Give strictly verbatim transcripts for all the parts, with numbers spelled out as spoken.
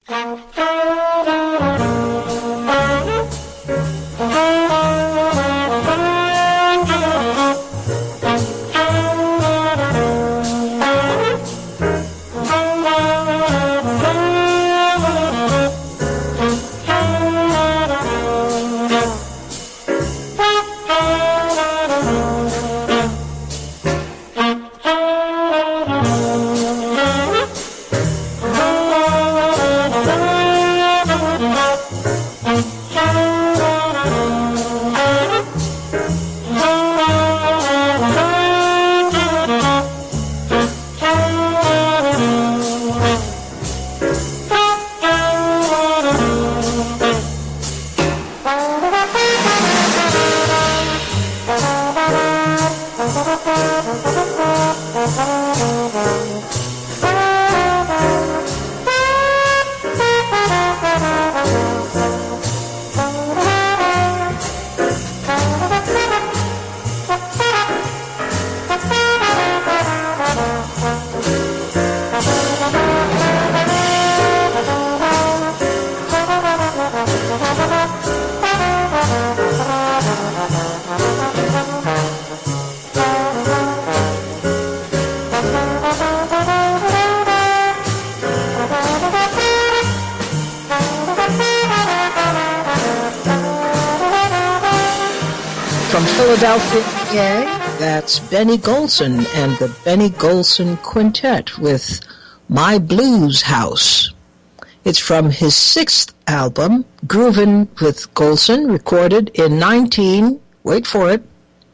From Philadelphia, that's Benny Golson and the Benny Golson Quintet with My Blues House. It's from his sixth album, Groovin' with Golson, recorded in nineteen, wait for it,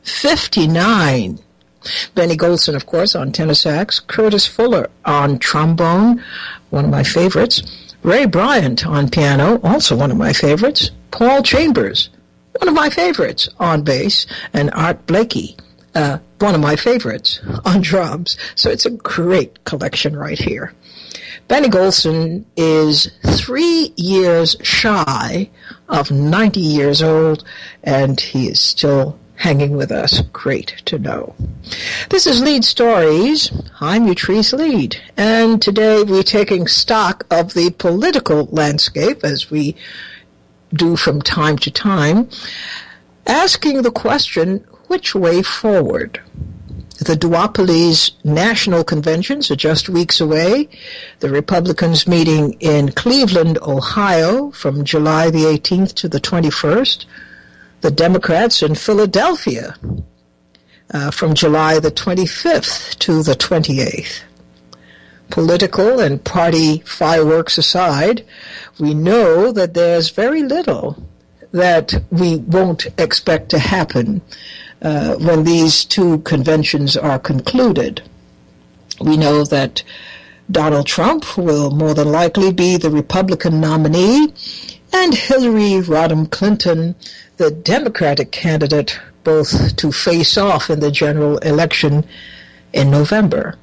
fifty-nine. Benny Golson, of course, on tenor sax, Curtis Fuller on trombone, one of my favorites, Ray Bryant on piano, also one of my favorites, Paul Chambers, one of my favorites, on bass, and Art Blakey, uh, one of my favorites, on drums. So it's a great collection right here. Benny Golson is three years shy of ninety years old, and he is still hanging with us. Great to know. This is Lead Stories. I'm Utrice Lead, and today we're taking stock of the political landscape, as we do from time to time, asking the question, which way forward? The duopoly's national conventions are just weeks away. The Republicans meeting in Cleveland, Ohio, from July the eighteenth to the twenty-first. The Democrats in Philadelphia uh, from July the twenty-fifth to the twenty-eighth. Political and party fireworks aside, we know that there's very little that we won't expect to happen uh, when these two conventions are concluded. We know that Donald Trump will more than likely be the Republican nominee, and Hillary Rodham Clinton, the Democratic candidate, both to face off in the general election in November.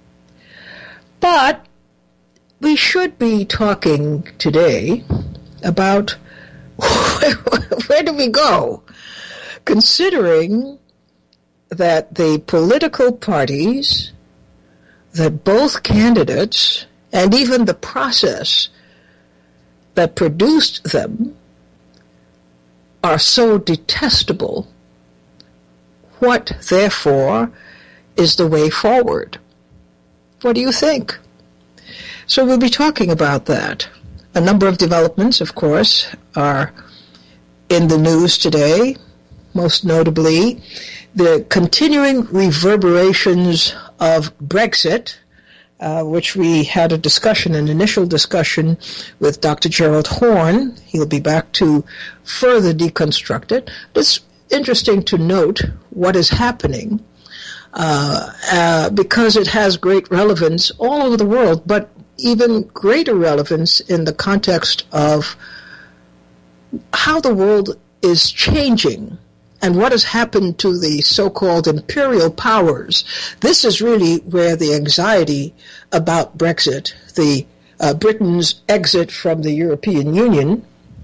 But we should be talking today about where, where do we go, considering that the political parties, that both candidates, and even the process that produced them are so detestable. What, therefore, is the way forward? What do you think? So we'll be talking about that. A number of developments, of course, are in the news today, most notably the continuing reverberations of Brexit, uh, which we had a discussion, an initial discussion with Doctor Gerald Horne. He'll be back to further deconstruct it. It's interesting to note what is happening uh, uh, because it has great relevance all over the world, but even greater relevance in the context of how the world is changing and what has happened to the so-called imperial powers. This is really where the anxiety about Brexit, the uh, Britain's exit from the European Union,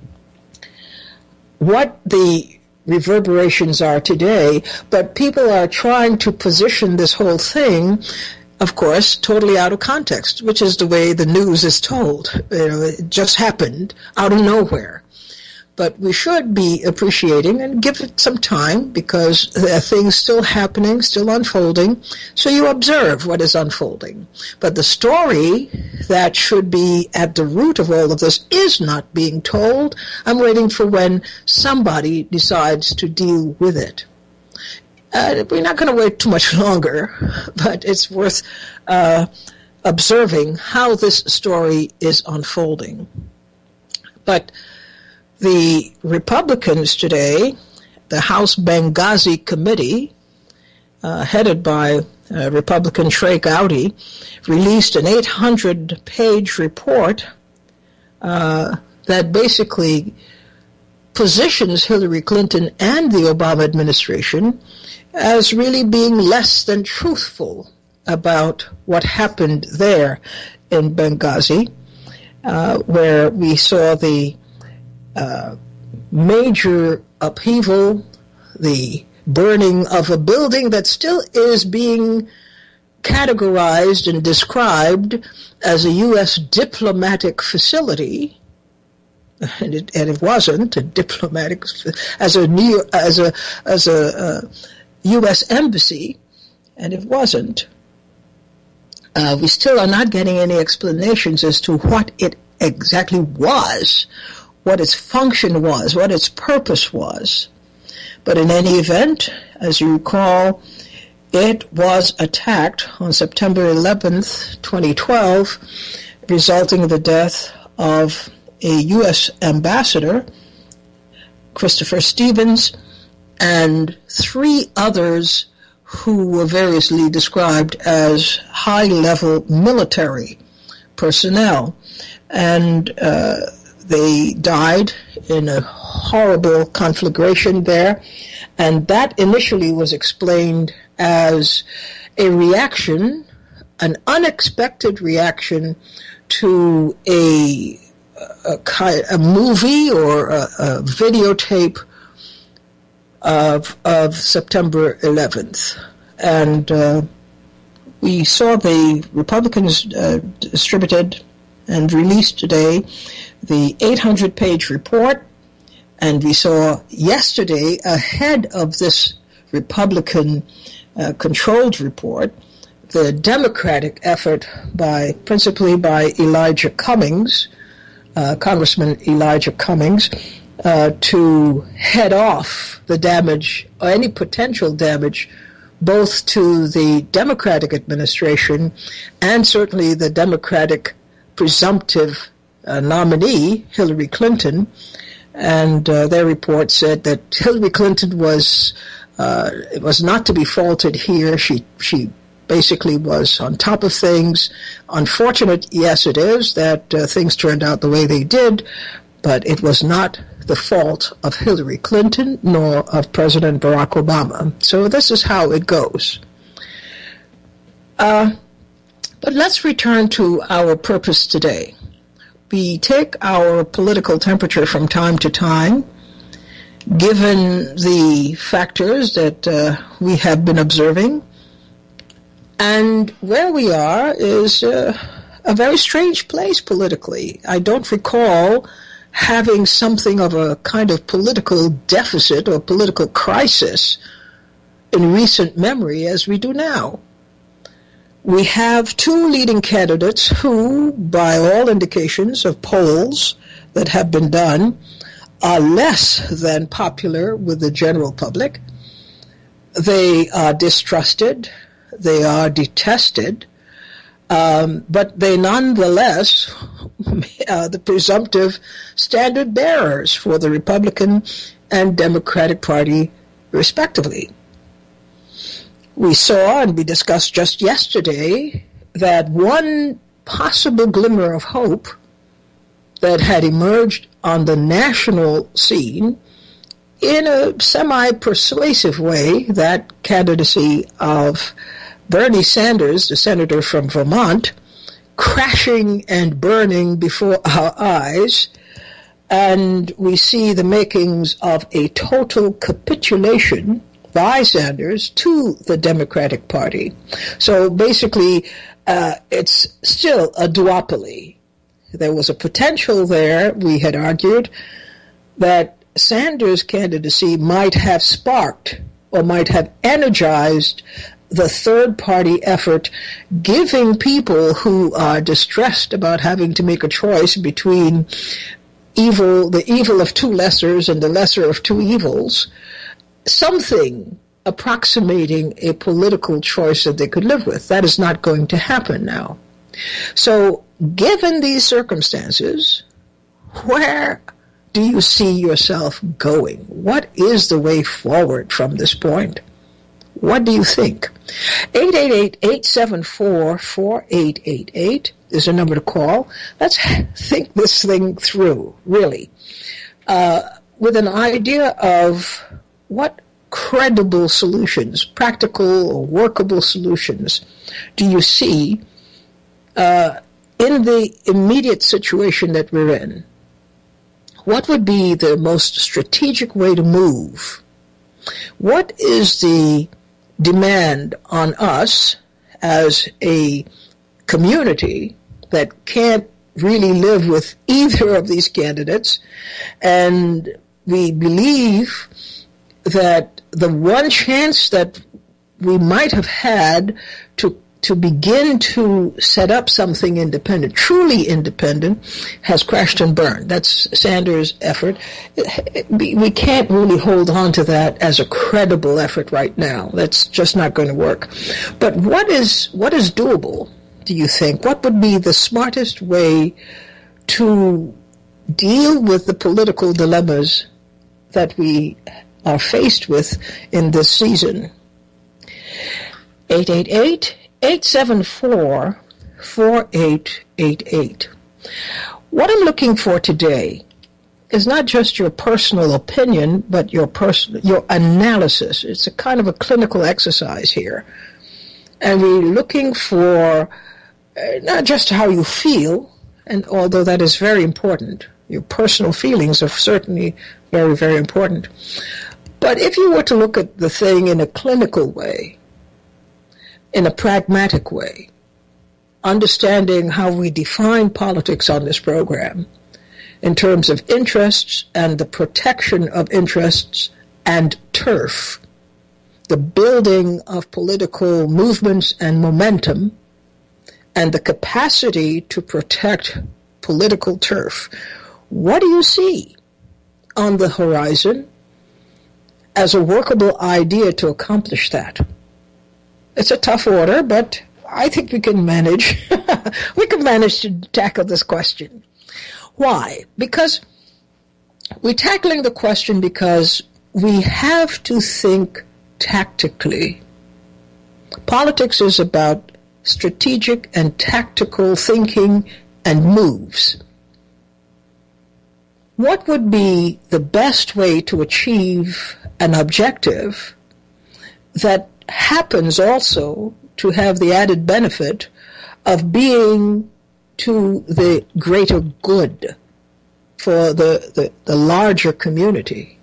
what the reverberations are today, but people are trying to position this whole thing of course, totally out of context, which is the way the news is told. You know, it just happened out of nowhere. But we should be appreciating and give it some time because there are things still happening, still unfolding. So you observe what is unfolding. But the story that should be at the root of all of this is not being told. I'm waiting for when somebody decides to deal with it. Uh, we're not going to wait too much longer, but it's worth uh, observing how this story is unfolding. But the Republicans today, the House Benghazi Committee, uh, headed by uh, Republican Trey Gowdy, released an eight hundred page report uh, that basically positions Hillary Clinton and the Obama administration as really being less than truthful about what happened there in Benghazi, uh, where we saw the Uh, major upheaval, the burning of a building that still is being categorized and described as a U S diplomatic facility, and it, and it wasn't a diplomatic, as a New as a as a uh, U S embassy, and it wasn't. Uh, we still are not getting any explanations as to what it exactly was, what its function was, what its purpose was. But in any event, as you recall, it was attacked on September eleventh, twenty twelve, resulting in the death of a U S ambassador, Christopher Stevens, and three others who were variously described as high-level military personnel. And uh, they died in a horrible conflagration there, and that initially was explained as a reaction, an unexpected reaction to a a, a movie or a, a videotape of of September eleventh, and uh, we saw the Republicans uh, distributed and released today the eight hundred page report, and we saw yesterday, ahead of this Republican-controlled uh, report, the Democratic effort by, principally by Elijah Cummings, uh, Congressman Elijah Cummings, uh, to head off the damage, or any potential damage, both to the Democratic administration and certainly the Democratic presumptive Uh, nominee, Hillary Clinton, and uh, their report said that Hillary Clinton was uh, it was not to be faulted here. She she basically was on top of things. Unfortunate, yes, it is that uh, things turned out the way they did, but it was not the fault of Hillary Clinton nor of President Barack Obama. So this is how it goes. Uh, but let's return to our purpose today. We take our political temperature from time to time, given the factors that uh, we have been observing. And where we are is uh, a very strange place politically. I don't recall having something of a kind of political deficit or political crisis in recent memory as we do now. We have two leading candidates who, by all indications of polls that have been done, are less than popular with the general public. They are distrusted. They are detested. Um, but they nonetheless are the presumptive standard bearers for the Republican and Democratic Party, respectively. We saw, and we discussed just yesterday, that one possible glimmer of hope that had emerged on the national scene in a semi-persuasive way, that candidacy of Bernie Sanders, the senator from Vermont, crashing and burning before our eyes, and we see the makings of a total capitulation by Sanders to the Democratic Party. So basically, uh, it's still a duopoly. There was a potential there, we had argued, that Sanders' candidacy might have sparked or might have energized the third-party effort, giving people who are distressed about having to make a choice between evil, the evil of two lessers and the lesser of two evils, something approximating a political choice that they could live with. That is not going to happen now. So, given these circumstances, where do you see yourself going? What is the way forward from this point? What do you think? eight eight eight, eight seven four, four eight eight eight is a number to call. Let's think this thing through, really, uh, with an idea of what credible solutions, practical or workable solutions, do you see uh, in the immediate situation that we're in? What would be the most strategic way to move? What is the demand on us as a community that can't really live with either of these candidates, and we believe that the one chance that we might have had to to begin to set up something independent, truly independent, has crashed and burned. That's Sanders' effort. We can't really hold on to that as a credible effort right now. That's just not going to work. But what is what is doable, do you think? What would be the smartest way to deal with the political dilemmas that we are faced with in this season? eight eight eight, eight seven four, four eight eight eight. What I'm looking for today is not just your personal opinion, but your personal, your analysis. It's a kind of a clinical exercise here. And we're looking for uh, not just how you feel, and although that is very important, your personal feelings are certainly very, very important. But if you were to look at the thing in a clinical way, in a pragmatic way, understanding how we define politics on this program in terms of interests and the protection of interests and turf, the building of political movements and momentum, and the capacity to protect political turf. What do you see on the horizon as a workable idea to accomplish that? It's a tough order, but I think we can manage. we can manage to tackle this question. Why? Because we're tackling the question because we have to think tactically. Politics is about strategic and tactical thinking and moves. What would be the best way to achieve an objective that happens also to have the added benefit of being to the greater good for the, the, the larger community?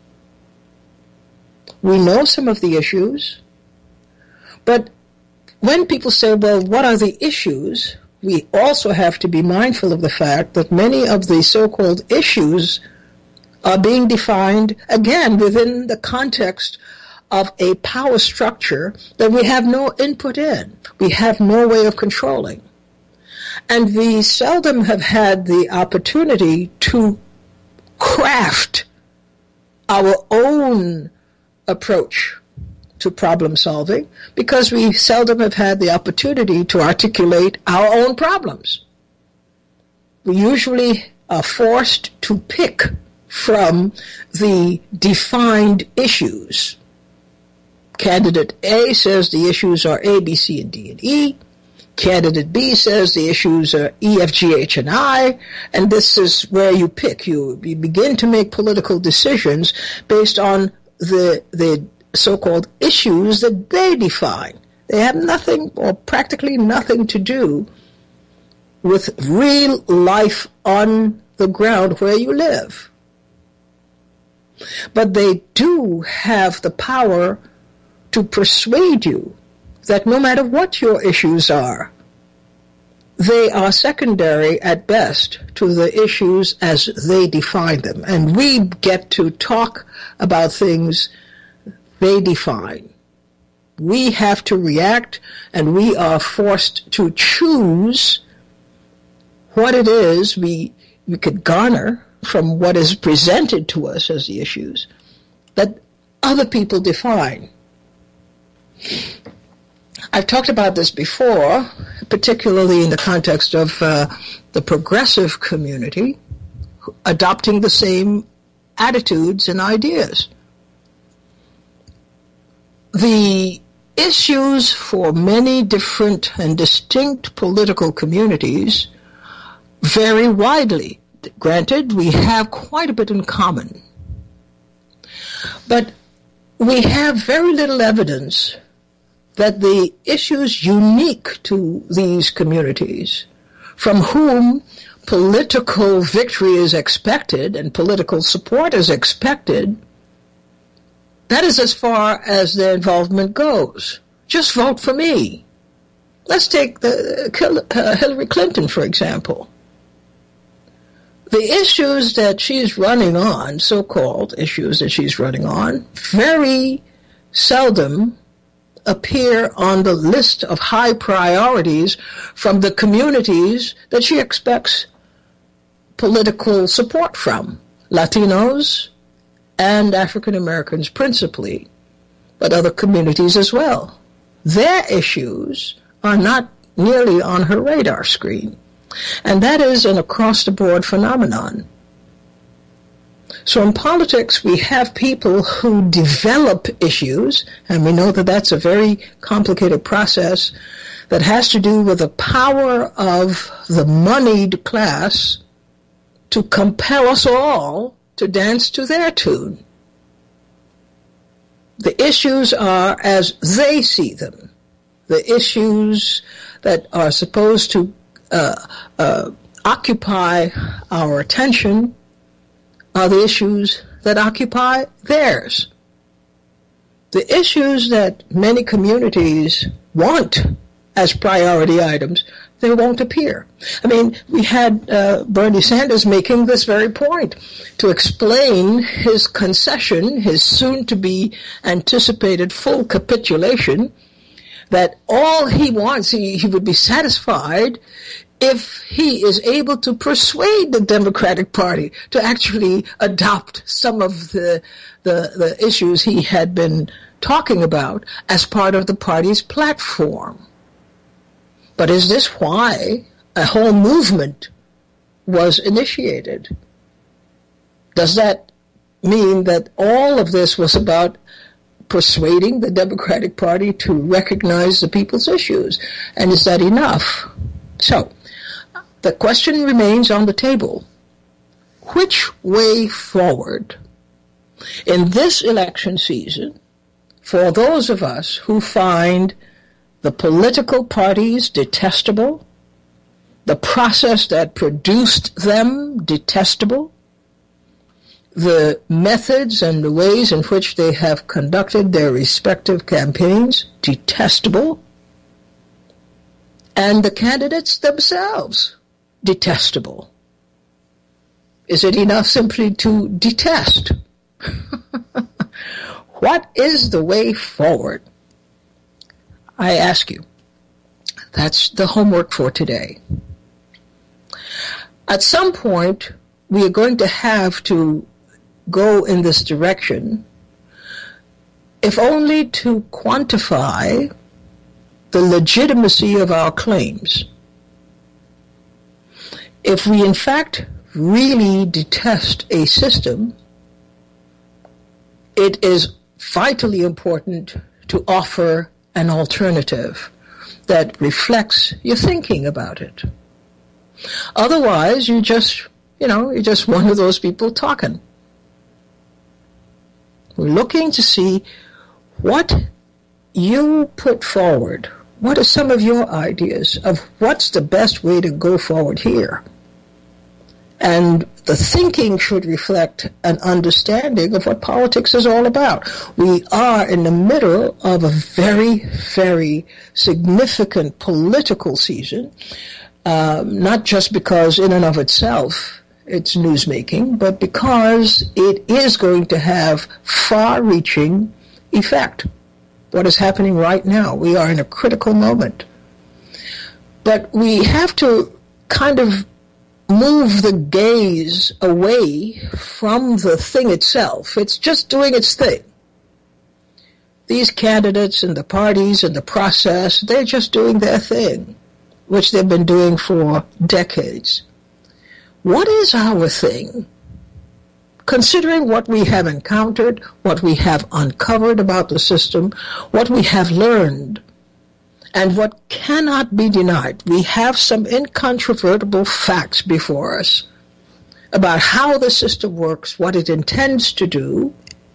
We know some of the issues, but when people say, well, what are the issues? We also have to be mindful of the fact that many of the so-called issues are being defined, again, within the context of a power structure that we have no input in. We have no way of controlling. And we seldom have had the opportunity to craft our own approach to problem solving because we seldom have had the opportunity to articulate our own problems. We usually are forced to pick from the defined issues. Candidate A says the issues are A, B, C, and D, and E. Candidate B says the issues are E, F, G, H, and I. And this is where you pick. You, you begin to make political decisions based on the the so-called issues that they define. They have nothing or practically nothing to do with real life on the ground where you live. But they do have the power to persuade you that no matter what your issues are, they are secondary at best to the issues as they define them. And we get to talk about things they define. We have to react, and we are forced to choose what it is we, we could garner from what is presented to us as the issues that other people define. I've talked about this before, particularly in the context of uh, the progressive community adopting the same attitudes and ideas. The issues for many different and distinct political communities vary widely. Granted, we have quite a bit in common, but we have very little evidence that the issues unique to these communities, from whom political victory is expected and political support is expected, that is as far as their involvement goes. Just vote for me. Let's take the uh, Hillary Clinton, for example. The issues that she's running on, so-called issues that she's running on, very seldom appear on the list of high priorities from the communities that she expects political support from. Latinos and African Americans principally, but other communities as well. Their issues are not nearly on her radar screen. And that is an across-the-board phenomenon. So in politics, we have people who develop issues, and we know that that's a very complicated process that has to do with the power of the moneyed class to compel us all to dance to their tune. The issues are as they see them. The issues that are supposed to uh, uh, occupy our attention are the issues that occupy theirs. The issues that many communities want as priority items, they won't appear. I mean, we had uh, Bernie Sanders making this very point to explain his concession, his soon-to-be anticipated full capitulation, that all he wants, he, he would be satisfied if he is able to persuade the Democratic Party to actually adopt some of the, the, the issues he had been talking about as part of the party's platform. But is this why a whole movement was initiated? Does that mean that all of this was about persuading the Democratic Party to recognize the people's issues? And is that enough? So, the question remains on the table. Which way forward in this election season for those of us who find the political parties detestable, the process that produced them detestable, the methods and the ways in which they have conducted their respective campaigns detestable, and the candidates themselves detestable? Is it enough simply to detest? What is the way forward? I ask you. That's the homework for today. At some point, we are going to have to go in this direction, if only to quantify the legitimacy of our claims. If we, in fact, really detest a system, it is vitally important to offer an alternative that reflects your thinking about it. Otherwise, you just, you know, you're just one of those people talking. We're looking to see what you put forward. What are some of your ideas of what's the best way to go forward here? And the thinking should reflect an understanding of what politics is all about. We are in the middle of a very, very significant political season, um, not just because in and of itself it's newsmaking, but because it is going to have far-reaching effect. What is happening right now? We are in a critical moment. But we have to kind of move the gaze away from the thing itself. It's just doing its thing. These candidates and the parties and the process, they're just doing their thing, which they've been doing for decades. What is our thing? Considering what we have encountered, what we have uncovered about the system, what we have learned, and what cannot be denied, we have some incontrovertible facts before us about how the system works, what it intends to do,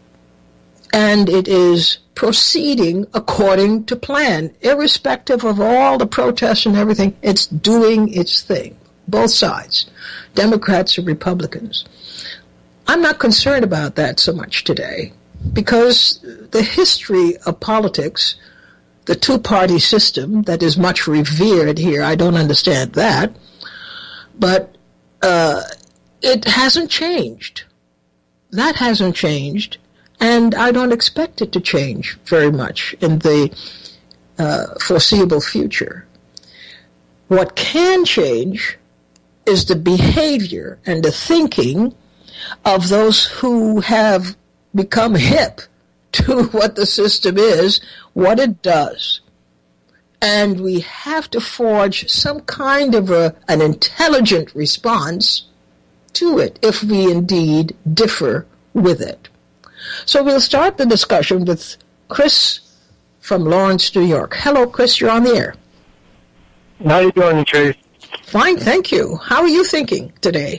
and it is proceeding according to plan, irrespective of all the protests and everything. It's doing its thing, both sides, Democrats and Republicans. I'm not concerned about that so much today, because the history of politics, the two-party system that is much revered here, I don't understand that, but uh, it hasn't changed. That hasn't changed, and I don't expect it to change very much in the uh, foreseeable future. What can change is the behavior and the thinking of those who have become hip to what the system is, what it does. And we have to forge some kind of a, an intelligent response to it if we indeed differ with it. So we'll start the discussion with Chris from Lawrence, New York. Hello, Chris, you're on the air. How are you doing, Trace? Fine, thank you. How are you thinking today?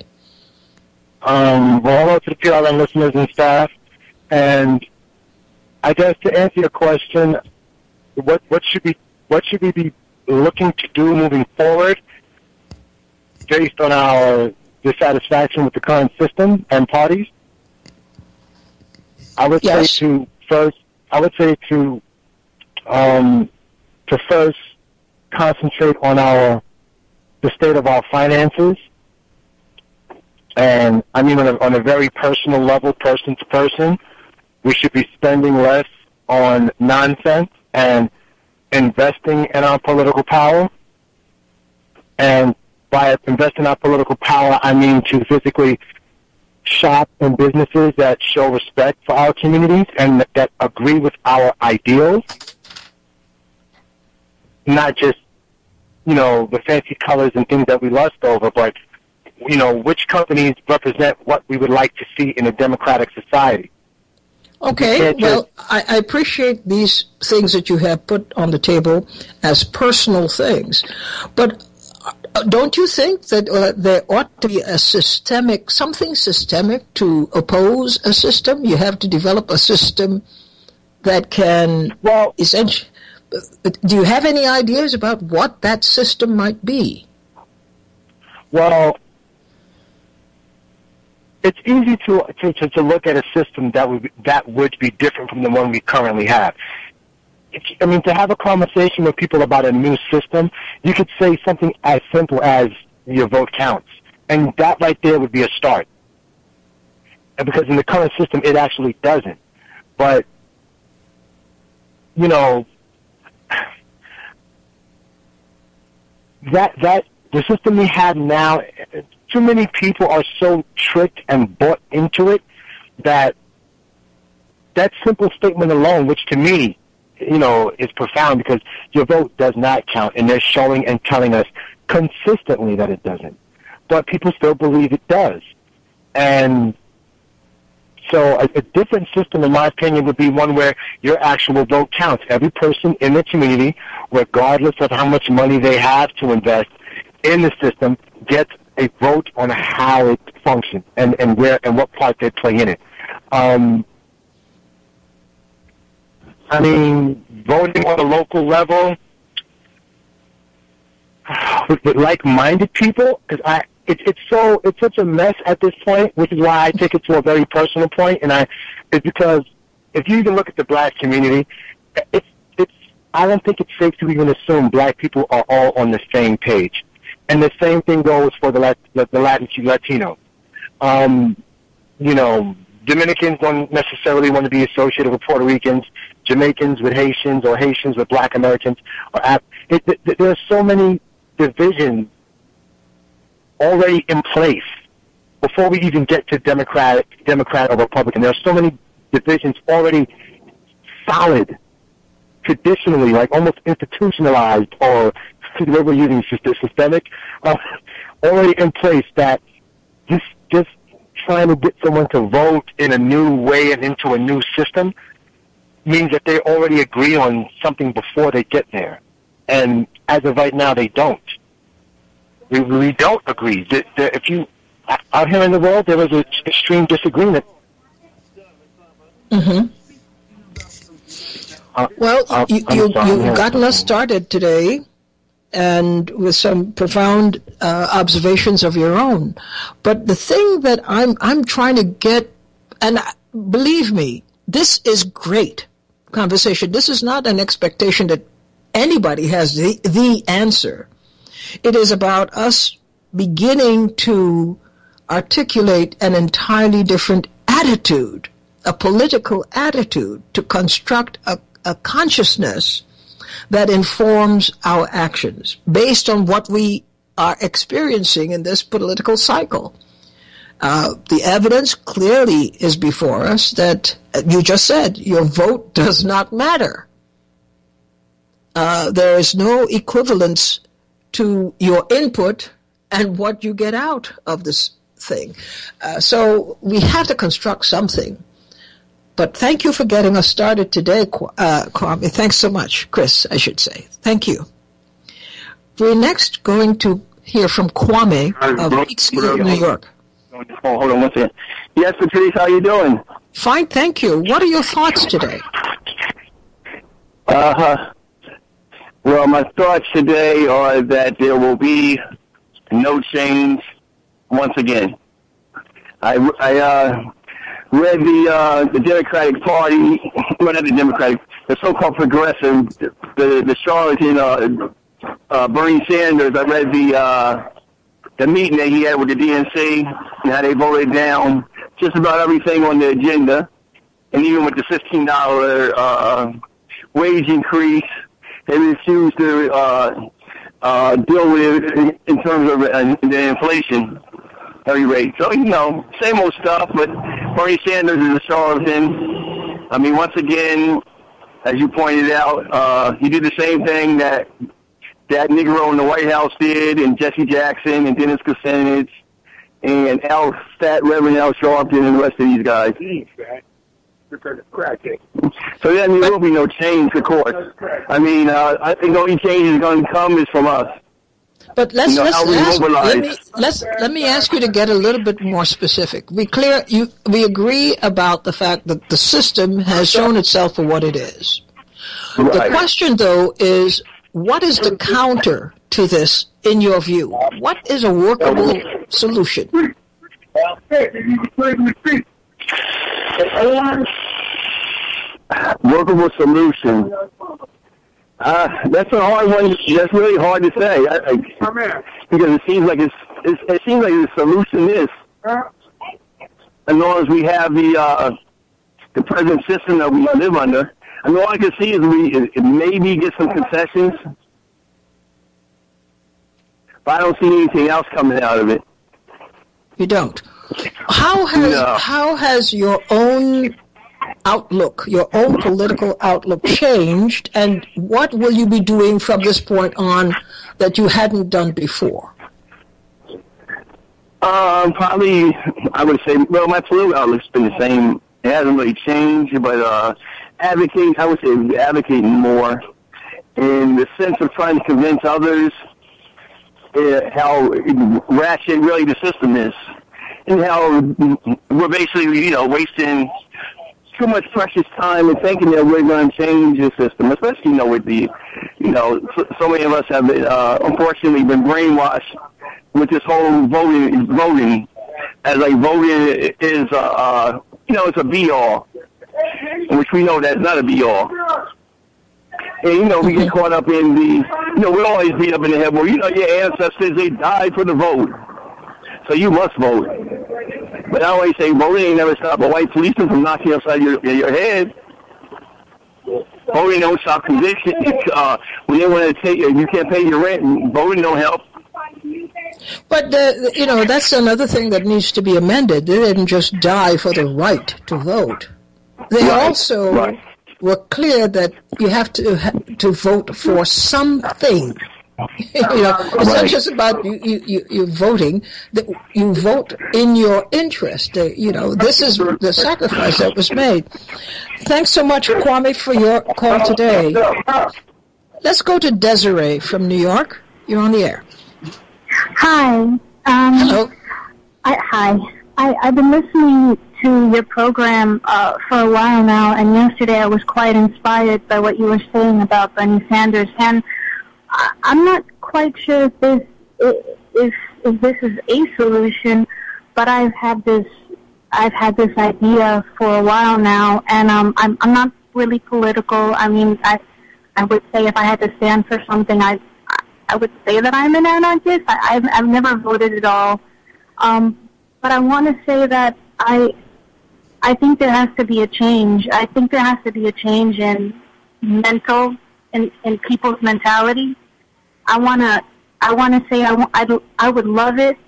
Um, well, hello to the P R N listeners and staff. And I guess to answer your question, what what should be what should we be looking to do moving forward, based on our dissatisfaction with the current system and parties? I would yes. say to first, I would say to um, to first concentrate on our the state of our finances, and I mean on a, on a very personal level, person to person. We should be spending less on nonsense and investing in our political power. And by investing in our political power, I mean to physically shop in businesses that show respect for our communities and that agree with our ideals. Not just, you know, the fancy colors and things that we lust over, but, you know, which companies represent what we would like to see in a democratic society. Okay, well, I, I appreciate these things that you have put on the table as personal things, but don't you think that uh, there ought to be a systemic, something systemic to oppose a system? You have to develop a system that can, well, essentially, do you have any ideas about what that system might be? Well, it's easy to, to to look at a system that would be, that would be different from the one we currently have. I mean, to have a conversation with people about a new system, you could say something as simple as your vote counts, and that right there would be a start. And because in the current system, it actually doesn't. But you know, that that the system we have now. Too many people are so tricked and bought into it that that simple statement alone, which to me, you know, is profound because your vote does not count, and they're showing and telling us consistently that it doesn't. But people still believe it does. And so a, a different system, in my opinion, would be one where your actual vote counts. Every person in the community, regardless of how much money they have to invest in the system, gets a vote on how it functions and, and where and what part they play in it. Um, I mean, voting on a local level with, with like-minded people, because I, it, it's so it's such a mess at this point, which is why I take it to a very personal point, and I it's because if you even look at the black community, it's it's I don't think it's safe to even assume black people are all on the same page, and the same thing goes for the Lat- the, the Latin Latino. Um, you know, Dominicans don't necessarily want to be associated with Puerto Ricans, Jamaicans with Haitians, or Haitians with Black Americans. Or it, it, there are so many divisions already in place before we even get to Democratic, Democrat or Republican. There are so many divisions already solid, traditionally, like almost institutionalized, or the word we're using is systemic, uh, already in place that just just trying to get someone to vote in a new way and into a new system means that they already agree on something before they get there. And as of right now, they don't. We, we don't agree. The, the, if you, out here in the world, there is an extreme disagreement. Mm-hmm. Uh, well, uh, you, you, sorry, you've yeah. gotten us started today, and with some profound uh, observations of your own. But the thing that I'm I'm trying to get, and believe me, this is great conversation. This is not an expectation that anybody has the, the answer. It is about us beginning to articulate an entirely different attitude, a political attitude, to construct a, a consciousness that informs our actions based on what we are experiencing in this political cycle. Uh, the evidence clearly is before us that, uh, you just said, your vote does not matter. Uh, there is no equivalence to your input and what you get out of this thing. Uh, so we have to construct something. But thank you for getting us started today, uh, Kwame. Thanks so much, Chris, I should say. Thank you. We're next going to hear from Kwame of Peekskill, New York. Oh, hold on one second. Yes, Patrice, how you doing? Fine, thank you. What are your thoughts today? Uh-huh. Well, my thoughts today are that there will be no change once again. I, I uh, read the uh, the Democratic Party, well, not the Democratic, the so-called progressive, the the charlatan uh, uh, Bernie Sanders. I read the uh, the meeting that he had with the D N C and how they voted down just about everything on the agenda, and even with the fifteen dollar uh, wage increase, they refused to uh, uh, deal with it in, in terms of uh, the inflation rate. So, you know, same old stuff, but Bernie Sanders is a charlatan. I mean, once again, as you pointed out, uh, he did the same thing that that Negro in the White House did, and Jesse Jackson, and Dennis Kucinich, and Al Fat Reverend Al Sharpton, and the rest of these guys. So then there will be no change, of course. I mean, uh, I think the only change is going to come is from us. But let's you know, let's ask, mobilize. let me let's let me ask you to get a little bit more specific. We clear you we agree about the fact that the system has shown itself for what it is. Right. The question, though, is what is the counter to this in your view? What is a workable solution? Workable solution. Uh, that's a hard one. That's really hard to say. I, I, because it seems like it's, it's it seems like the solution is, as long as we have the uh, the present system that we live under. I mean, all I can see is we is maybe get some concessions, but I don't see anything else coming out of it. You don't. How has No. how has your own outlook, your own political outlook changed, and what will you be doing from this point on that you hadn't done before? Um, probably, I would say, well, my political outlook's been the same. It hasn't really changed, but uh, advocating, I would say advocating more in the sense of trying to convince others uh, how ratchet really the system is, and how we're basically, you know, wasting too much precious time and thinking that we're going to change the system, especially, you know, with the, you know, so, so many of us have, uh, unfortunately, been brainwashed with this whole voting, voting, as like voting is, uh, uh, you know, it's a be-all, which we know that's not a be-all. And, you know, we get caught up in the, you know, we always beat up in the head, well, you know, your ancestors, they died for the vote, so you must vote. But I always say voting ain't never stopped a white policeman from knocking upside your, your head. Voting don't stop conviction. Uh, when they want to take you, you can't pay your rent, voting don't help. But, uh, you know, that's another thing that needs to be amended. They didn't just die for the right to vote. They Right. also Right. were clear that you have to ha- to vote for something. You know, it's not Right. just about you, you, you, you voting. That you vote in your interest. Uh, you know, this is the sacrifice that was made. Thanks so much, Kwame, for your call today. Let's go to Desiree from New York. You're on the air. Hi. Um, Hello. I, hi. I, I've been listening to your program uh, for a while now, and yesterday I was quite inspired by what you were saying about Bernie Sanders. And I, I'm not quite sure if this if if this is a solution, but I've had this I've had this idea for a while now, and um, I'm I'm not really political. I mean, I I would say if I had to stand for something, I I would say that I'm an anarchist. I, I've I've never voted at all, um, but I want to say that I I think there has to be a change. I think there has to be a change in mental in in people's mentality. I wanna I wanna say I w- I, do, I would love it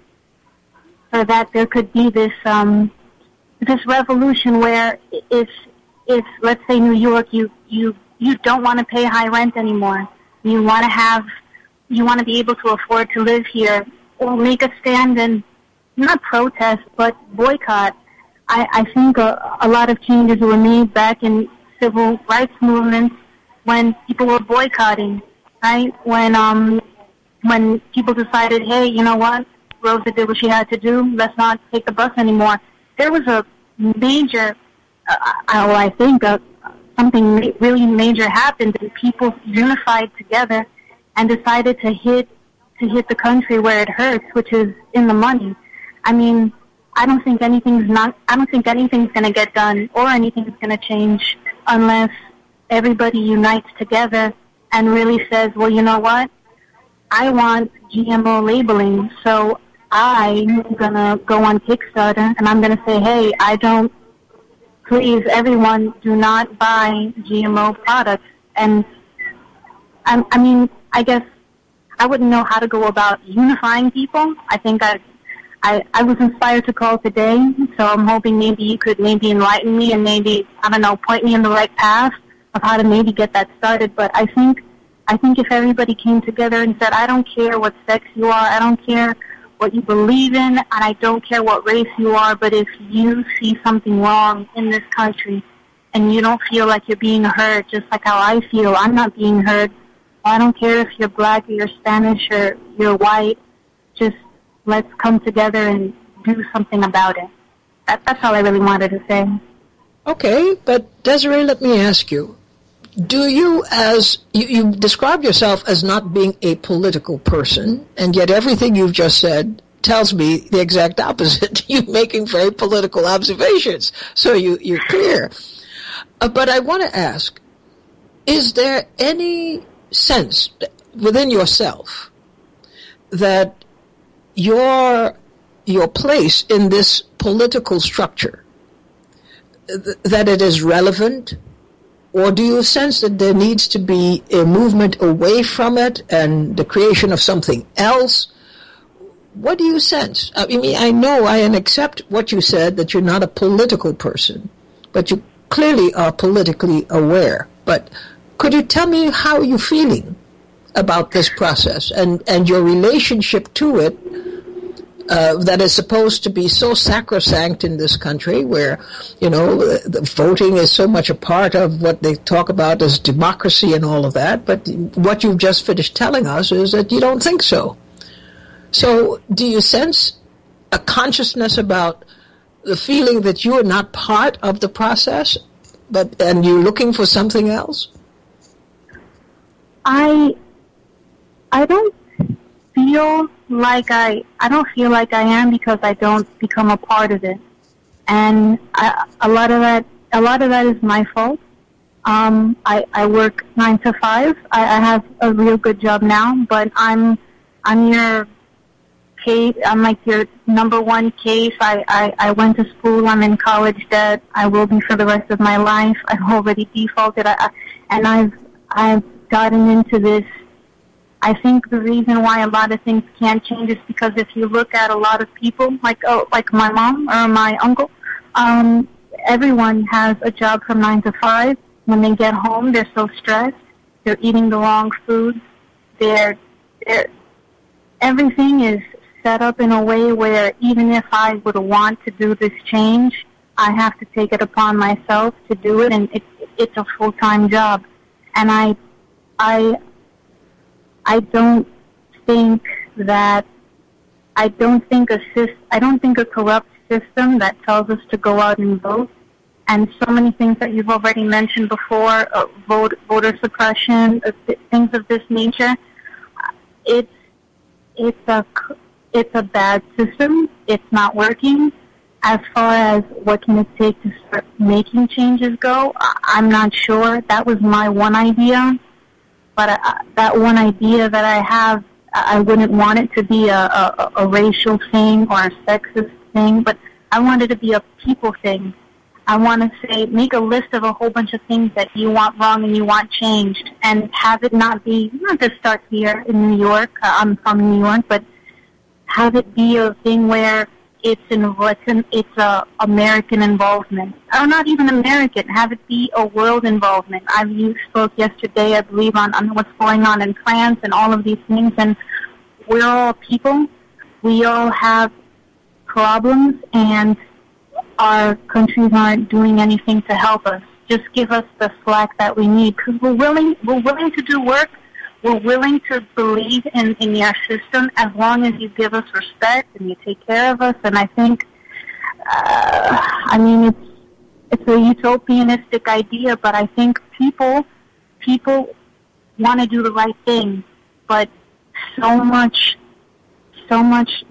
so that there could be this um this revolution where if if let's say New York you you you don't want to pay high rent anymore. You want to have you want to be able to afford to live here, or make a stand and not protest but boycott. I, I think a, a lot of changes were made back in civil rights movements when people were boycotting, right? When um when people decided, hey, you know what, Rosa did what she had to do. Let's not take the bus anymore. There was a major, uh, well, I think uh, something ma- really major happened, and people unified together and decided to hit to hit the country where it hurts, which is in the money. I mean, I don't think anything's not. I don't think anything's going to get done or anything's going to change unless everybody unites together and really says, well, you know what? I want G M O labeling, so I'm going to go on Kickstarter and I'm going to say, hey, I don't, please, everyone, do not buy G M O products. And, I, I mean, I guess I wouldn't know how to go about unifying people. I think I, I, I was inspired to call today, so I'm hoping maybe you could maybe enlighten me and maybe, I don't know, point me in the right path of how to maybe get that started. But I think I think if everybody came together and said, I don't care what sex you are, I don't care what you believe in, and I don't care what race you are, but if you see something wrong in this country and you don't feel like you're being heard, just like how I feel, I'm not being heard, I don't care if you're black or you're Spanish or you're white, just let's come together and do something about it. That, that's all I really wanted to say. Okay, but Desiree, let me ask you. Do you, as you, you describe yourself as not being a political person, and yet everything you've just said tells me the exact opposite. You're making very political observations, so you, you're clear. Uh, but I want to ask, is there any sense within yourself that your your place in this political structure, th- that it is relevant? Or do you sense that there needs to be a movement away from it and the creation of something else? What do you sense? I mean, I know I accept what you said, that you're not a political person, but you clearly are politically aware. But could you tell me how you're feeling about this process and, and your relationship to it, Uh, that is supposed to be so sacrosanct in this country, where, you know, the voting is so much a part of what they talk about as democracy and all of that. But what you've just finished telling us is that you don't think so. So do you sense a consciousness about the feeling that you are not part of the process, but and you're looking for something else? I I don't feel like I, I don't feel like I am because I don't become a part of it. And I, a lot of that, a lot of that is my fault. Um, I, I work nine to five. I, I have a real good job now, but I'm, I'm your case. I'm like your number one case. I, I, I went to school. I'm in college debt. I will be for the rest of my life. I've already defaulted. I, I, and I've, I've gotten into this. I think the reason why a lot of things can't change is because if you look at a lot of people, like, oh, like my mom or my uncle, um, everyone has a job from nine to five. When they get home, they're so stressed. They're eating the wrong foods. They're, they're, everything is set up in a way where even if I would want to do this change, I have to take it upon myself to do it, and it, it's a full-time job. And I, I, I don't think that, I don't think a syst, I don't think a corrupt system that tells us to go out and vote, and so many things that you've already mentioned before, uh, vote, voter suppression, uh, th- things of this nature. It's it's a it's a bad system. It's not working. As far as what can it take to start making changes go, I- I'm not sure. That was my one idea, but I, that one idea that I have, I wouldn't want it to be a, a, a racial thing or a sexist thing, but I want it to be a people thing. I want to say, make a list of a whole bunch of things that you want wrong and you want changed, and have it not be, not just start here in New York, uh, I'm from New York, but have it be a thing where it's in, it's, an, it's a American involvement, or not even American, have it be a world involvement. I you spoke yesterday, I believe, on, on what's going on in France and all of these things, and we're all people, we all have problems, and our countries aren't doing anything to help us. Just give us the slack that we need, because we're willing, we're willing to do work. We're willing to believe in, in your system as long as you give us respect and you take care of us. And I think, uh, I mean, it's it's a utopianistic idea, but I think people people want to do the right thing, but so much, so much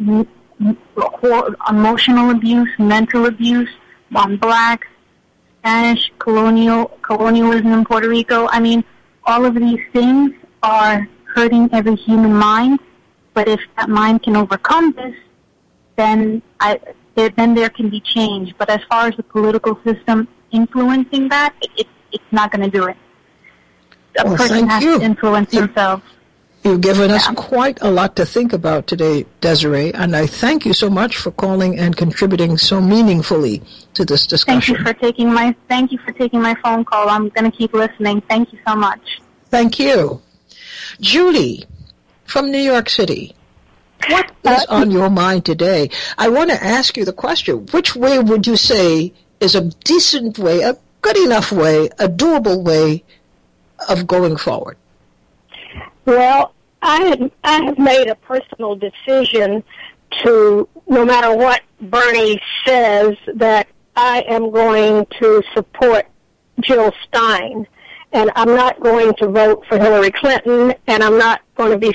emotional abuse, mental abuse on blacks, Spanish colonial colonialism in Puerto Rico. I mean, all of these things are hurting every human mind. But if that mind can overcome this, then I there, then there can be change. But as far as the political system influencing that, it, it, it's not going to do it. A well, person has you. to influence you. themselves. You've given us Yeah. quite a lot to think about today, Desiree, and I thank you so much for calling and contributing so meaningfully to this discussion. Thank you for taking my thank you for taking my phone call. I'm going to keep listening. Thank you so much. Thank you. Judy, from New York City, what is on your mind today? I want to ask you the question, which way would you say is a decent way, a good enough way, a doable way of going forward? Well, I had, I have made a personal decision to, no matter what Bernie says, that I am going to support Jill Stein. And I'm not going to vote for Hillary Clinton, and I'm not going to be,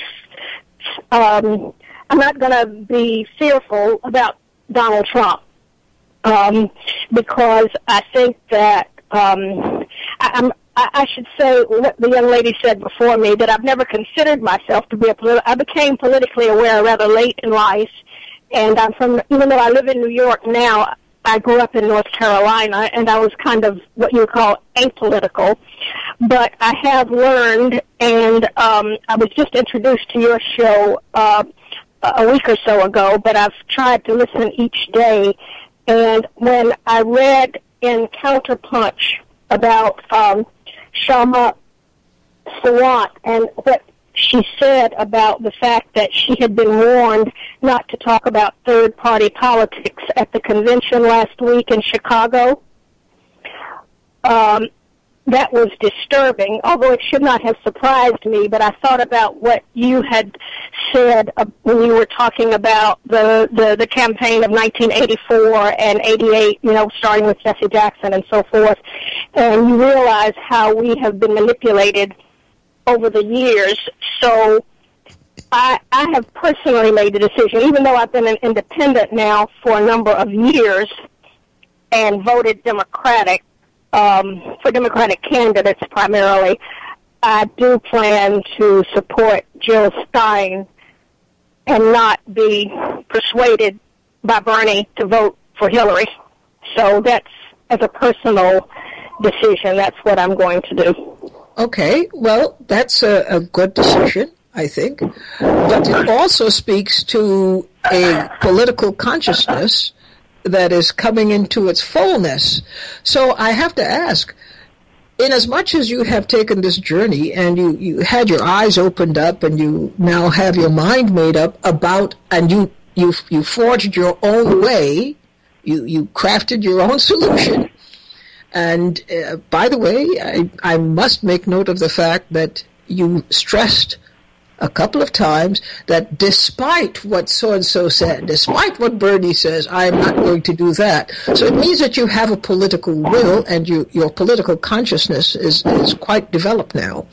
um, I'm not going to be fearful about Donald Trump, um, because I think that um, I, I'm. I should say what the young lady said before me, that I've never considered myself to be a political. I became politically aware rather late in life, and I'm from. Even though I live in New York now, I grew up in North Carolina, and I was kind of what you would call apolitical. But I have learned, and um, I was just introduced to your show uh, a week or so ago, but I've tried to listen each day. And when I read in Counterpunch about um, Sharma Sawant and what she said about the fact that she had been warned not to talk about third-party politics at the convention last week in Chicago, um, that was disturbing, although it should not have surprised me. But I thought about what you had said uh, when you were talking about the, the, the campaign of nineteen eighty-four and eighty-eight, you know, starting with Jesse Jackson and so forth. And you realize how we have been manipulated over the years. So I, I have personally made the decision, even though I've been an independent now for a number of years and voted Democratic, um, for Democratic candidates primarily, I do plan to support Jill Stein and not be persuaded by Bernie to vote for Hillary. So that's, as a personal decision, that's what I'm going to do. Okay, well, that's a, a good decision, I think. But it also speaks to a political consciousness that is coming into its fullness. So I have to ask, in as much as you have taken this journey and you, you had your eyes opened up and you now have your mind made up about, and you, you, you forged your own way, you, you crafted your own solution. And uh, by the way, I, I must make note of the fact that you stressed a couple of times that despite what so-and-so said, despite what Bernie says, I am not going to do that. So it means that you have a political will and you, your political consciousness is, is quite developed now.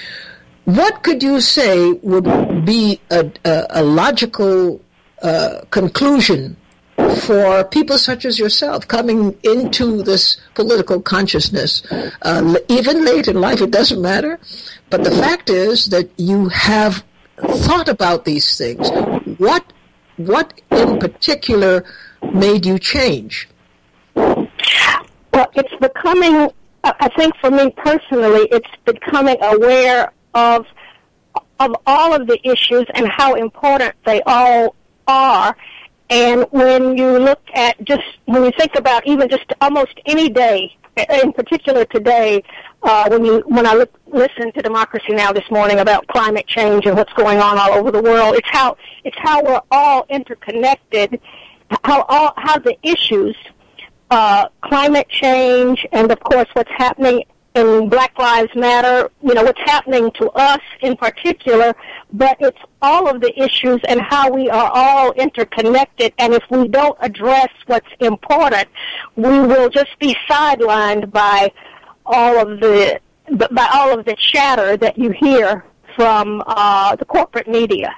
What could you say would be a, a, a logical uh, conclusion for people such as yourself coming into this political consciousness, uh, even late in life, it doesn't matter. But the fact is that you have thought about these things. What, what in particular made you change? Well, it's becoming, I think for me personally, it's becoming aware of, of all of the issues and how important they all are. And when you look at just, when you think about even just almost any day, in particular today, uh, when you, when I look, listen to Democracy Now! This morning about climate change and what's going on all over the world, it's how, it's how we're all interconnected, how all, how the issues, uh, climate change and of course what's happening in Black Lives Matter, you know, what's happening to us in particular, but it's all of the issues and how we are all interconnected, and if we don't address what's important, we will just be sidelined by all of the, by all of the chatter that you hear from uh, the corporate media.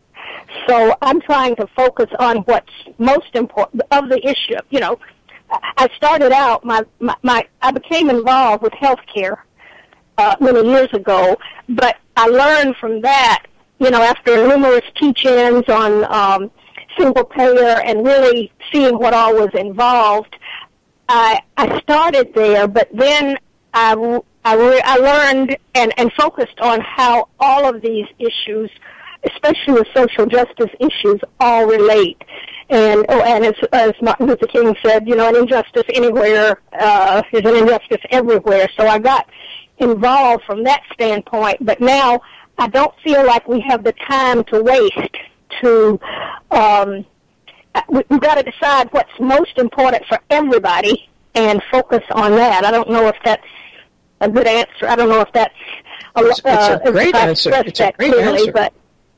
So I'm trying to focus on what's most important of the issue, you know. I started out, my, my, my I became involved with healthcare uh, many years ago, but I learned from that, you know, after numerous teach-ins on um, single payer and really seeing what all was involved, I, I started there, but then I, I, re- I learned and, and focused on how all of these issues, especially with social justice issues, all relate. And oh, and as, as Martin Luther King said, you know, an injustice anywhere uh, is an injustice everywhere. So I got involved from that standpoint, but now I don't feel like we have the time to waste to, um, we, we've got to decide what's most important for everybody and focus on that. I don't know if that's a good answer. I don't know if that's a, it's, uh, it's a great answer. It's a great clearly, answer. But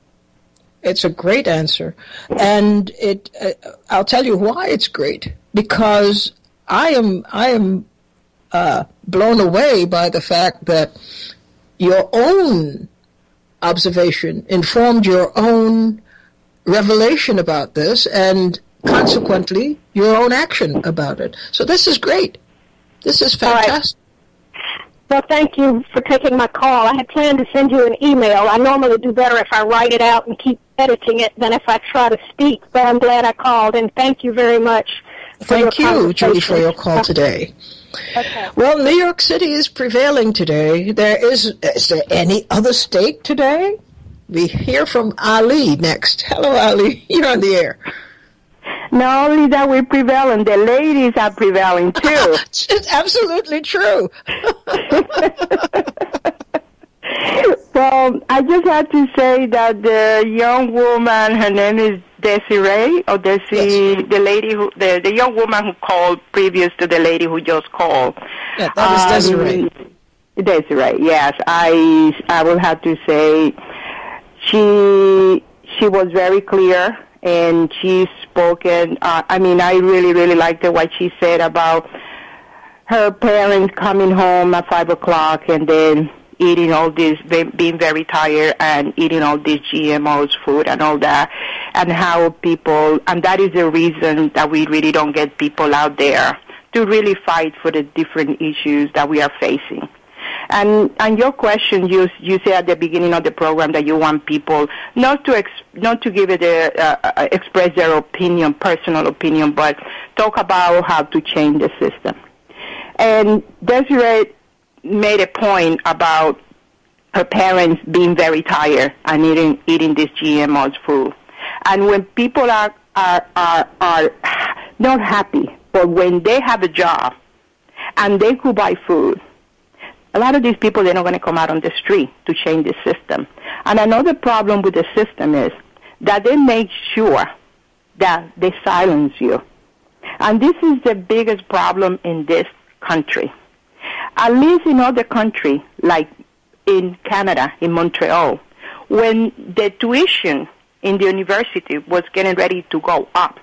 It's a great answer. And it, uh, I'll tell you why it's great. Because I am, I am, uh, blown away by the fact that your own observation informed your own revelation about this and consequently your own action about it. So this is great. This is fantastic. Well, thank you for taking my call. I had planned to send you an email. I normally do better if I write it out and keep editing it than if I try to speak, but I'm glad I called, and thank you very much for Thank your you, Judy, for your call today. Okay. Well, New York City is prevailing today. There is, is there any other state today? We hear from Ali next. Hello, Ali. You're on the air. Not only that we're prevailing, the ladies are prevailing too. It's absolutely true. Well, I just have to say that the young woman, her name is Desiree, or Desi, yes. the lady who, the, the young woman who called previous to the lady who just called. Yeah, that is Desiree. Um, Desiree, yes. I, I will have to say she, she was very clear. And she spoken, uh, I mean, I really, really liked what she said about her parents coming home at five o'clock and then eating all this, being very tired and eating all these G M Os food and all that, and how people, and that is the reason that we really don't get people out there to really fight for the different issues that we are facing. And and your question, you you say at the beginning of the program that you want people not to ex, not to give it a, uh, express their opinion, personal opinion, but talk about how to change the system. And Desiree made a point about her parents being very tired and eating eating this G M Os food. And when people are are are, are not happy, but when they have a job and they could buy food, a lot of these people, they're not going to come out on the street to change the system. And another problem with the system is that they make sure that they silence you. And this is the biggest problem in this country. At least in other countries, like in Canada, in Montreal, when the tuition in the university was getting ready to go up,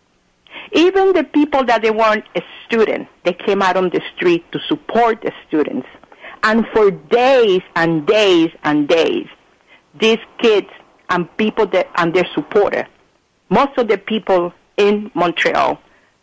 even the people that they weren't a student, they came out on the street to support the students. And for days and days and days, these kids and people that, and their supporters, most of the people in Montreal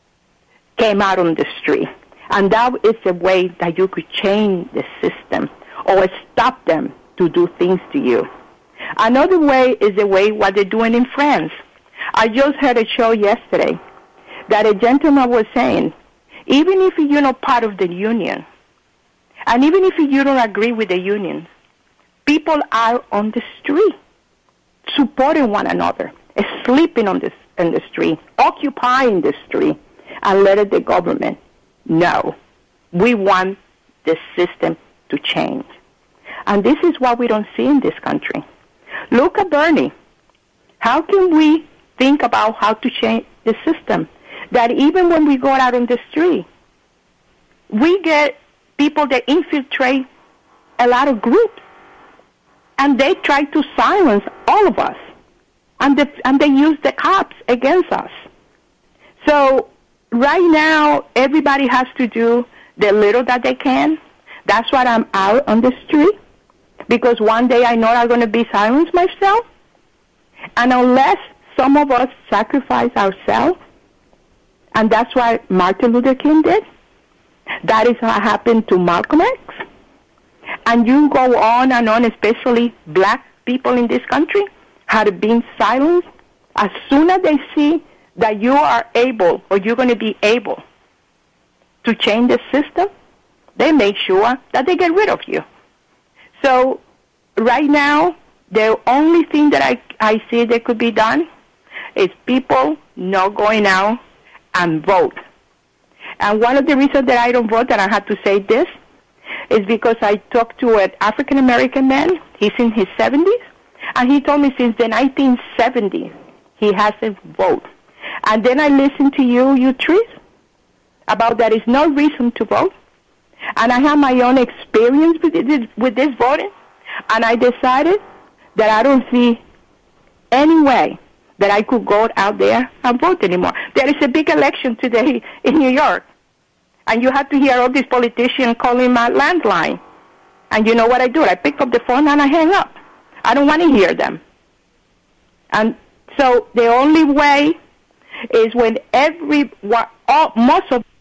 came out on the street. And that is a way that you could change the system or stop them to do things to you. Another way is the way what they're doing in France. I just heard a show yesterday that a gentleman was saying, even if you're not part of the union, and even if you don't agree with the union, people are on the street, supporting one another, sleeping on the, in the street, occupying the street, and let the government know. We want the system to change. And this is what we don't see in this country. Look at Bernie. How can we think about how to change the system? That even when we go out on the street, we get people that infiltrate a lot of groups, and they try to silence all of us, and, the, and they use the cops against us. So right now, everybody has to do the little that they can. That's why I'm out on the street, because one day I know I'm going to be silenced myself, and unless some of us sacrifice ourselves, and that's what Martin Luther King did. That is what happened to Malcolm X. And you go on and on, especially black people in this country, have been silenced. As soon as they see that you are able, or you're going to be able to change the system, they make sure that they get rid of you. So right now, the only thing that I, I see that could be done is people not going out and vote. And one of the reasons that I don't vote, and I have to say this, is because I talked to an African-American man. He's in his seventies, and he told me since the nineteen seventies he hasn't voted. And then I listened to you, you Tris, about there is no reason to vote. And I have my own experience with this, with this voting, and I decided that I don't see any way that I could go out there and vote anymore. There is a big election today in New York, and you have to hear all these politicians calling my landline. And you know what I do? I pick up the phone and I hang up. I don't want to hear them. And so the only way is when every, all, most of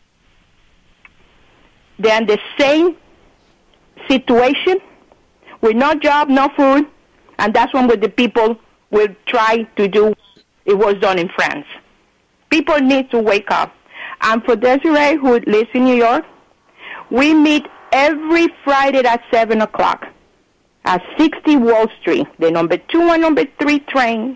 they're in the same situation with no job, no food, and that's when the people will try to do it was done in France. People need to wake up. And for Desiree, who lives in New York, we meet every Friday at seven o'clock at sixty Wall Street, the number two and number three train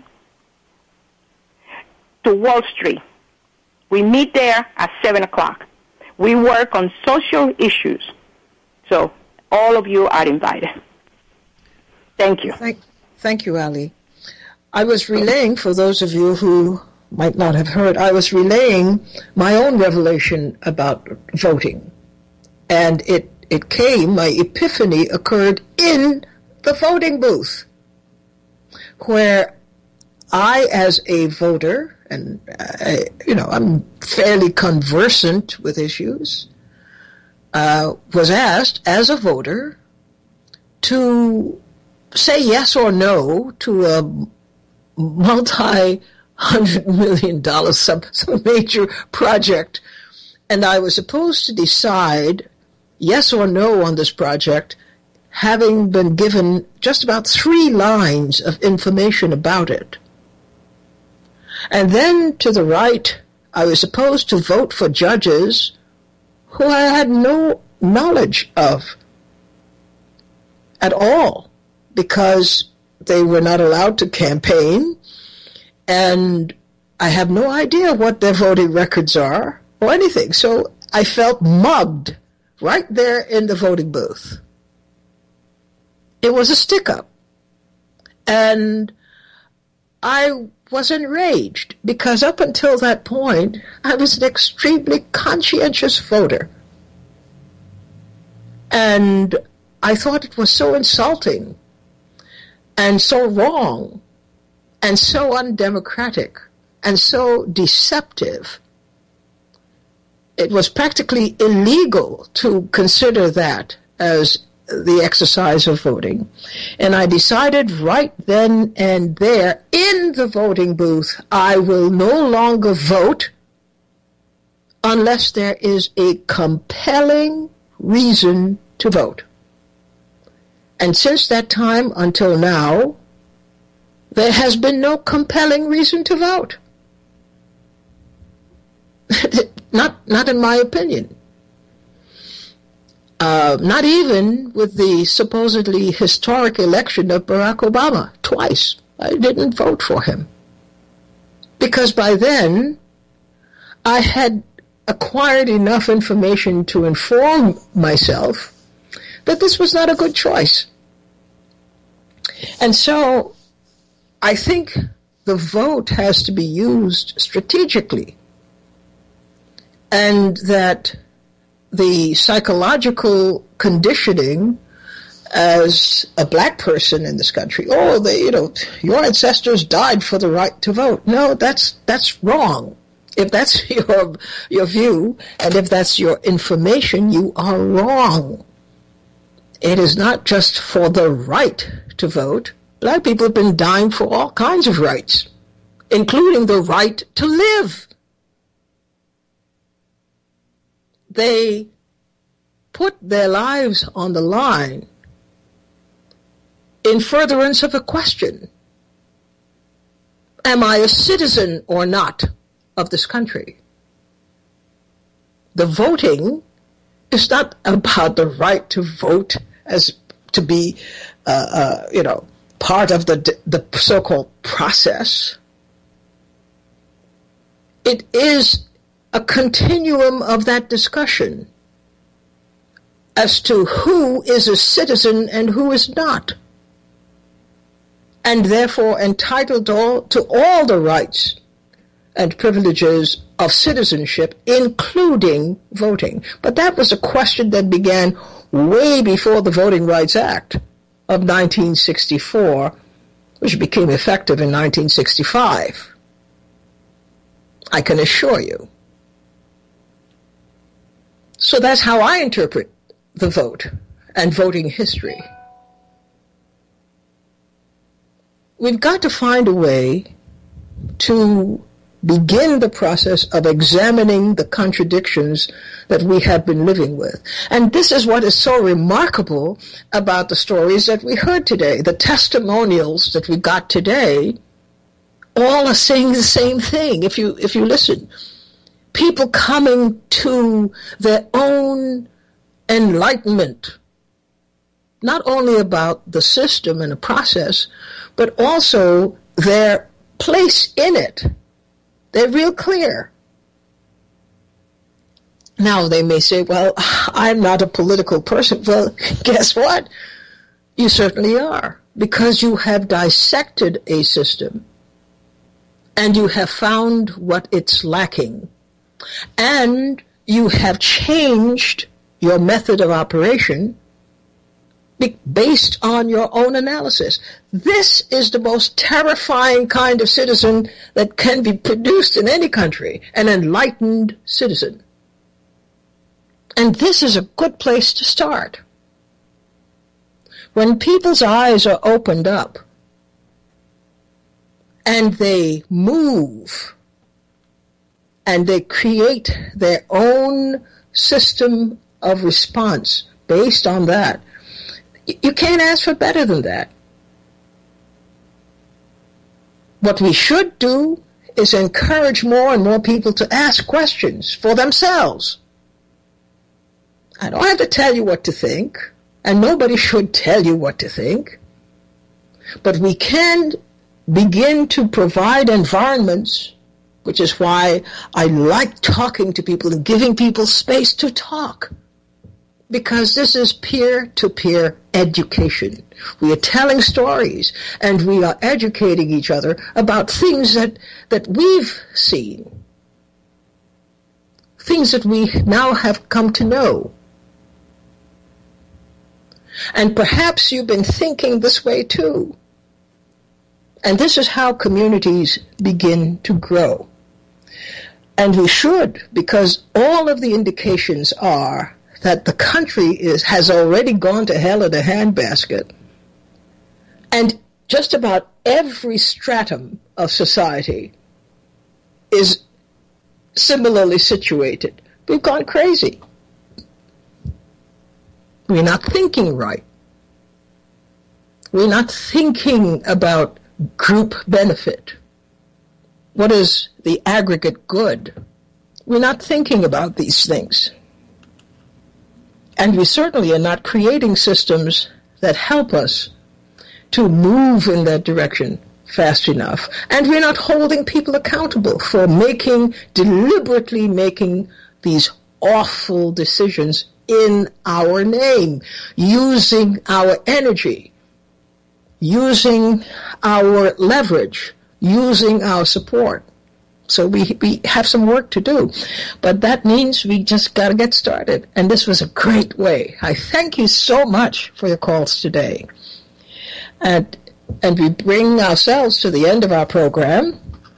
to Wall Street. We meet there at seven o'clock. We work on social issues. So all of you are invited. Thank you. Thank, thank you, Ali. I was relaying, for those of you who might not have heard, I was relaying my own revelation about voting. And it, it came, my epiphany occurred in the voting booth, where I, as a voter, and, uh, you know, I'm fairly conversant with issues, uh, was asked, as a voter, to say yes or no to a multi-hundred million dollar some, some major project, and I was supposed to decide yes or no on this project, having been given just about three lines of information about it. And then to the right, I was supposed to vote for judges who I had no knowledge of at all, because they were not allowed to campaign, and I have no idea what their voting records are or anything. So I felt mugged right there in the voting booth. It was a stick-up. And I was enraged because up until that point, I was an extremely conscientious voter. And I thought it was so insulting and so wrong and so undemocratic and so deceptive. It was practically illegal to consider that as the exercise of voting. And I decided right then and there in the voting booth, I will no longer vote unless there is a compelling reason to vote. And since that time until now, there has been no compelling reason to vote. not, not in my opinion. Uh, not even with the supposedly historic election of Barack Obama, twice. I didn't vote for him. Because by then, I had acquired enough information to inform myself that this was not a good choice. And so, I think the vote has to be used strategically. And that the psychological conditioning as a black person in this country, oh, they, you know, your ancestors died for the right to vote. No, that's that's wrong. If that's your your view, and if that's your information, you are wrong. It is not just for the right to vote. Black people have been dying for all kinds of rights, including the right to live. They put their lives on the line in furtherance of a question. Am I a citizen or not of this country? The voting is not about the right to vote as to be, uh, uh, you know, part of the the so-called process. It is a continuum of that discussion as to who is a citizen and who is not, and therefore entitled all, to all the rights and privileges of citizenship, including voting. But that was a question that began way before the Voting Rights Act of nineteen sixty-four, which became effective in nineteen sixty-five. I can assure you. So that's how I interpret the vote and voting history. We've got to find a way to begin the process of examining the contradictions that we have been living with. And this is what is so remarkable about the stories that we heard today. The testimonials that we got today all are saying the same thing, if you if you listen. People coming to their own enlightenment, not only about the system and the process, but also their place in it. They're real clear. Now they may say, well, I'm not a political person. Well, guess what? You certainly are, because you have dissected a system and you have found what it's lacking. And you have changed your method of operation based on your own analysis. This is the most terrifying kind of citizen that can be produced in any country, an enlightened citizen. And this is a good place to start. When people's eyes are opened up and they move and they create their own system of response based on that, you can't ask for better than that. What we should do is encourage more and more people to ask questions for themselves. I don't have to tell you what to think, and nobody should tell you what to think. But we can begin to provide environments, which is why I like talking to people and giving people space to talk. Because this is peer-to-peer education. We are telling stories, and we are educating each other about things that, that we've seen, things that we now have come to know. And perhaps you've been thinking this way too. And this is how communities begin to grow. And we should, because all of the indications are that the country is has already gone to hell in a handbasket. And just about every stratum of society is similarly situated. We've gone crazy. We're not thinking right. We're not thinking about group benefit. What is the aggregate good? We're not thinking about these things. And we certainly are not creating systems that help us to move in that direction fast enough. And we're not holding people accountable for making, deliberately making these awful decisions in our name, using our energy, using our leverage, using our support. So we we have some work to do. But that means we just got to get started. And this was a great way. I thank you so much for your calls today. And, and we bring ourselves to the end of our program.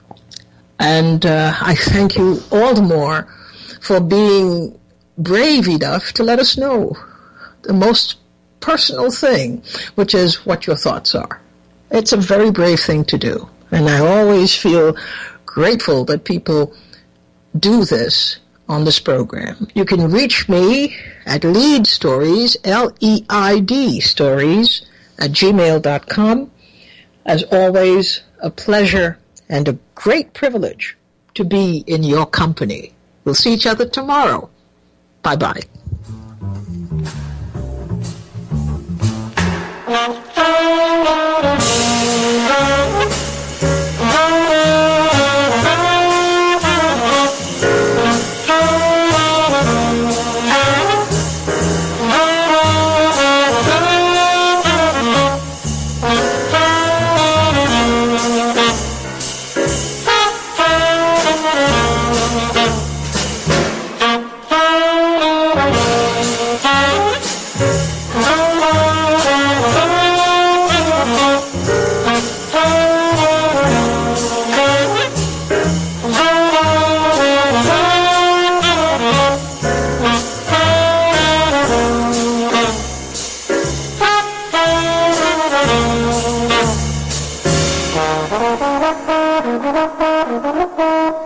And uh, I thank you all the more for being brave enough to let us know the most personal thing, which is what your thoughts are. It's a very brave thing to do. And I always feel grateful that people do this on this program. You can reach me at lead stories, L E I D stories, at gmail dot com. As always, a pleasure and a great privilege to be in your company. We'll see each other tomorrow. Bye-bye. Thank you.